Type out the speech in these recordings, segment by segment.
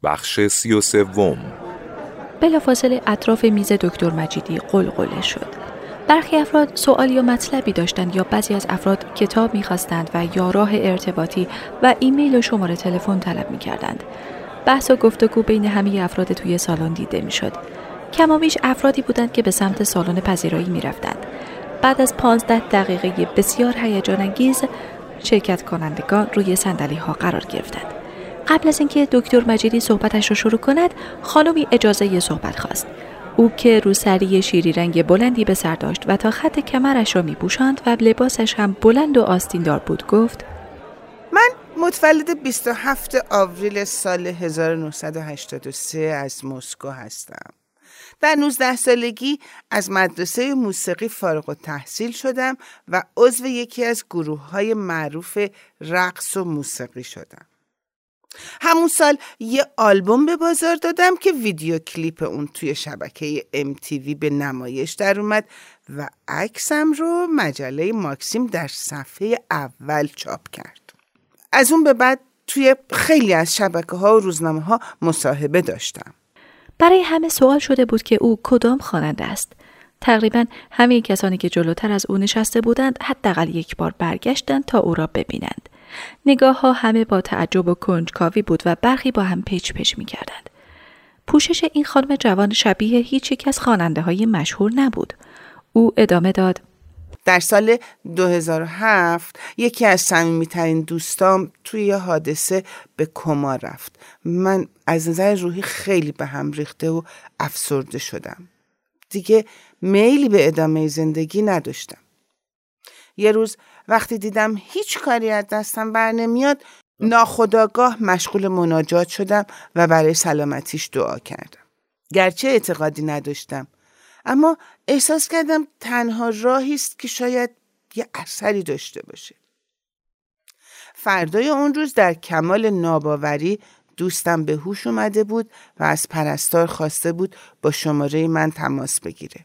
بخش 33. بلافاصله اطراف میز دکتر مجیدی قلقله شد. برخی افراد سوال یا مطلبی داشتند یا بعضی از افراد کتاب می‌خواستند و یا راه ارتباطی و ایمیل و شماره تلفن طلب می‌کردند. بحث و گفتگو بین همه افراد توی سالن دیده می‌شد. کمابیش افرادی بودند که به سمت سالن پذیرایی می‌رفتند. بعد از 15 دقیقه بسیار هیجان انگیز، شرکت کنندگان روی صندلی‌ها قرار گرفتند. قبل از اینکه دکتر مجیدی صحبتش را شروع کند، خانمی اجازه صحبت خواست. او که روسری شیری رنگ بلندی به سر داشت و تا خط کمرش را می‌پوشاند و لباسش هم بلند و آستیندار بود گفت: من متولد 27 آوریل سال 1983 از مسکو هستم. در 19 سالگی از مدرسه موسیقی فارغ التحصیل شدم و عضو یکی از گروه‌های معروف رقص و موسیقی شدم. همون سال یه آلبوم به بازار دادم که ویدیو کلیپ اون توی شبکه MTV به نمایش در اومد و عکسم رو مجله ماکسیم در صفحه اول چاپ کرد. از اون به بعد توی خیلی از شبکه‌ها و روزنامه‌ها مصاحبه داشتم. برای همه سوال شده بود که او کدام خواننده است. تقریباً همه کسانی که جلوتر از او نشسته بودند حداقل یک بار برگشتند تا او را ببینند. نگاه‌ها همه با تعجب و کنجکاوی بود و برخی با هم پیچ پیچ می‌کردند. پوشش این خانم جوان شبیه هیچ یک از خواننده‌های مشهور نبود. او ادامه داد: در سال 2007 یکی از صمیمی‌ترین دوستام توی یه حادثه به کما رفت. من از نظر روحی خیلی به هم ریخته و افسرده شدم. دیگه میلی به ادامه زندگی نداشتم. یه روز وقتی دیدم هیچ کاری از دستم بر نمیاد، ناخودآگاه مشغول مناجات شدم و برای سلامتیش دعا کردم. گرچه اعتقادی نداشتم، اما احساس کردم تنها راهی است که شاید یه اثری داشته باشه. فردای اون روز در کمال ناباوری دوستم به هوش اومده بود و از پرستار خواسته بود با شماره من تماس بگیره.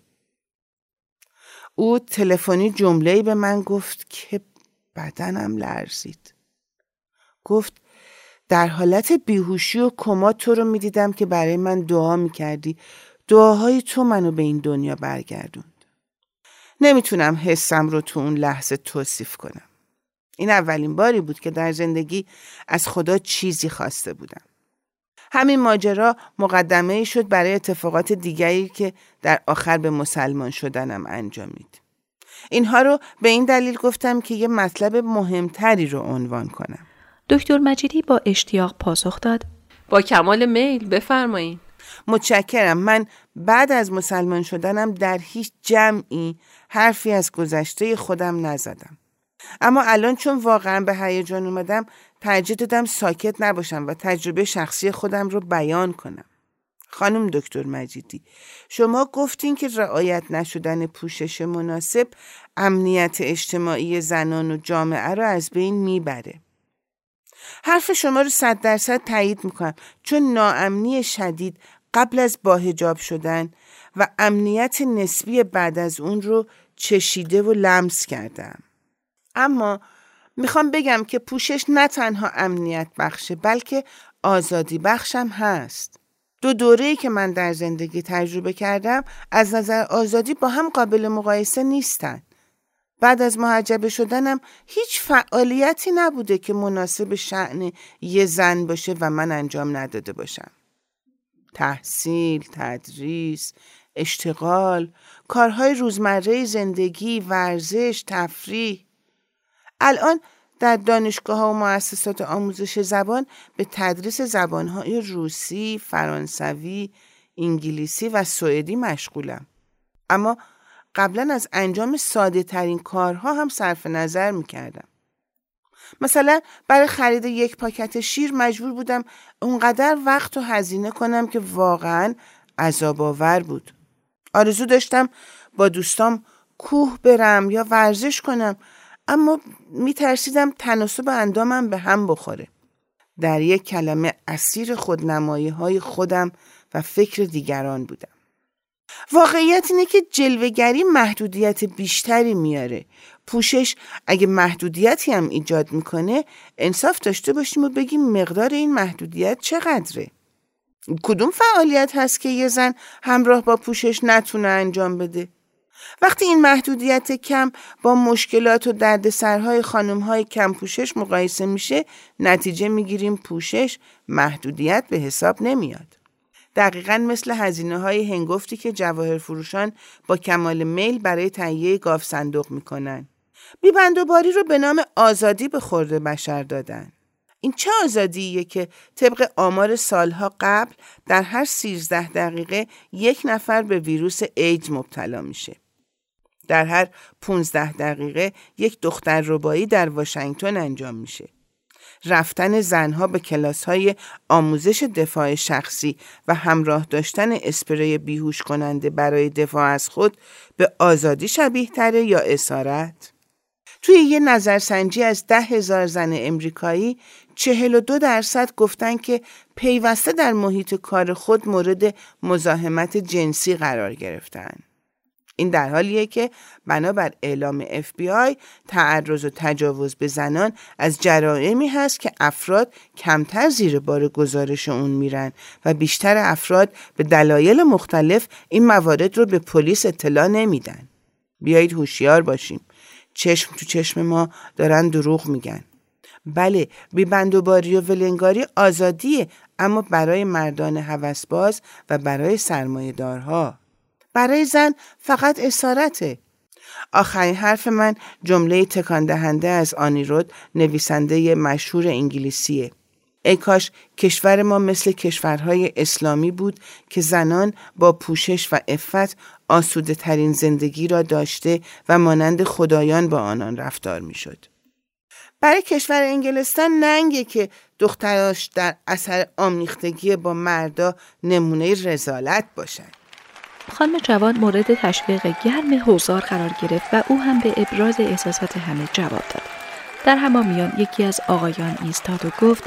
او تلفنی جمله‌ای به من گفت که بدنم لرزید. گفت در حالت بیهوشی و کما تو رو می‌دیدم که برای من دعا می‌کردی. دعاهای تو منو به این دنیا برگردوند. نمیتونم حسم رو تو اون لحظه توصیف کنم. این اولین باری بود که در زندگی از خدا چیزی خواسته بودم. همین ماجرا مقدمه‌ای شد برای اتفاقات دیگری که در آخر به مسلمان شدنم انجامید. اینها رو به این دلیل گفتم که یه مطلب مهمتری رو عنوان کنم. دکتر مجیدی با اشتیاق پاسخ داد: با کمال میل، بفرمایید. متشکرم. من بعد از مسلمان شدنم در هیچ جمعی حرفی از گذشته خودم نزدم. اما الان چون واقعا به هیجان اومدم ترجیح دادم ساکت نباشم و تجربه شخصی خودم رو بیان کنم. خانم دکتر مجیدی، شما گفتین که رعایت نشدن پوشش مناسب امنیت اجتماعی زنان و جامعه رو از بین میبره. حرف شما رو 100% تایید میکنم، چون ناامنی شدید قبل از باحجاب شدن و امنیت نسبی بعد از اون رو چشیده و لمس کردم. اما میخوام بگم که پوشش نه تنها امنیت بخشه بلکه آزادی بخشم هست. دو دوره‌ای که من در زندگی تجربه کردم از نظر آزادی با هم قابل مقایسه نیستن. بعد از محجبه شدنم هیچ فعالیتی نبوده که مناسب شأن یه زن باشه و من انجام نداده باشم. تحصیل، تدریس، اشتغال، کارهای روزمره زندگی، ورزش، تفریح. الان در دانشگاه‌ها و مؤسسات آموزش زبان به تدریس زبان‌های روسی، فرانسوی، انگلیسی و سوئدی مشغولم. اما قبلا از انجام ساده ترین کارها هم صرف نظر می‌کردم. مثلا برای خرید یک پاکت شیر مجبور بودم اونقدر وقت و هزینه کنم که واقعاً عذاب‌آور بود. آرزو داشتم با دوستام کوه برم یا ورزش کنم، اما میترسیدم تناسب اندامم به هم بخوره. در یک کلمه اسیر خودنمایی‌های خودم و فکر دیگران بودم. واقعیت اینه که جلوه‌گری محدودیت بیشتری میاره. پوشش اگه محدودیتی هم ایجاد میکنه، انصاف داشته باشیم و بگیم مقدار این محدودیت چقدره. کدوم فعالیت هست که یه زن همراه با پوشش نتونه انجام بده؟ وقتی این محدودیت کم با مشکلات و دردسرهای خانم‌های کم پوشش مقایسه میشه، نتیجه میگیریم پوشش محدودیت به حساب نمیاد. دقیقاً مثل هزینه‌های هنگفتی که جواهر فروشان با کمال میل برای تهیه گاو صندوق میکنن. بی‌بندوباری رو به نام آزادی به خورد بشر دادن. این چه آزادیه که طبق آمار سالها قبل در هر 13 دقیقه یک نفر به ویروس ایدز مبتلا میشه. در هر 15 دقیقه یک دختر ربایی در واشنگتن انجام میشه. رفتن زنها به کلاس‌های آموزش دفاع شخصی و همراه داشتن اسپری بیهوش کننده برای دفاع از خود به آزادی شبیه تره یا اسارت؟ توی یه نظرسنجی از 10,000 زن امریکایی 42% گفتن که پیوسته در محیط کار خود مورد مزاحمت جنسی قرار گرفتن. این در حالیه که بنابر اعلام FBI تعرض و تجاوز به زنان از جرائمی هست که افراد کمتر زیر بار گزارش اون میرن و بیشتر افراد به دلایل مختلف این موارد رو به پلیس اطلاع نمیدن. بیایید هوشیار باشیم. چشم تو چشم ما دارن دروغ میگن. بله، بی‌بندوباری و ولنگاری آزادیه، اما برای مردان هوسباز و برای سرمایه‌دارها. برای زن فقط اسارته. آخرین حرف من جمله تکان دهنده از آنی رود، نویسنده مشهور انگلیسیه. ای کاش کشور ما مثل کشورهای اسلامی بود که زنان با پوشش و عفت آسوده ترین زندگی را داشته و مانند خدایان با آنان رفتار می شد. برای کشور انگلستان ننگه که دختراش در اثر آمیختگی با مردا نمونه رذالت باشن. خانم جوان مورد تشویق گرم حضار قرار گرفت و او هم به ابراز احساسات همه جواب داد. در همان میان یکی از آقایان ایستاد و گفت: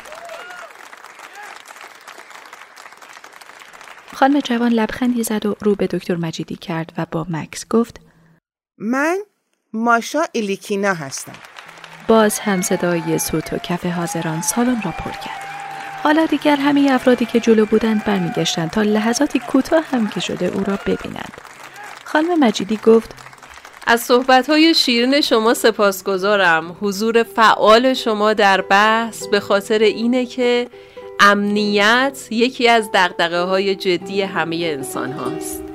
خانم جوان لبخندی زد و رو به دکتر مجیدی کرد و با مکس گفت: من ماشا ایلیکینا هستم. باز هم صدای سوت و کف حاضران سالن را پر کرد. حالا دیگر همه افرادی که جلو بودند برمیگشتند تا لحظاتی کوتاه هم که شده او را ببینند. خانم مجیدی گفت: از صحبت‌های شیرین شما سپاسگزارم. حضور فعال شما در بحث به خاطر اینه که امنیت یکی از دغدغه‌های جدی همه انسان هاست.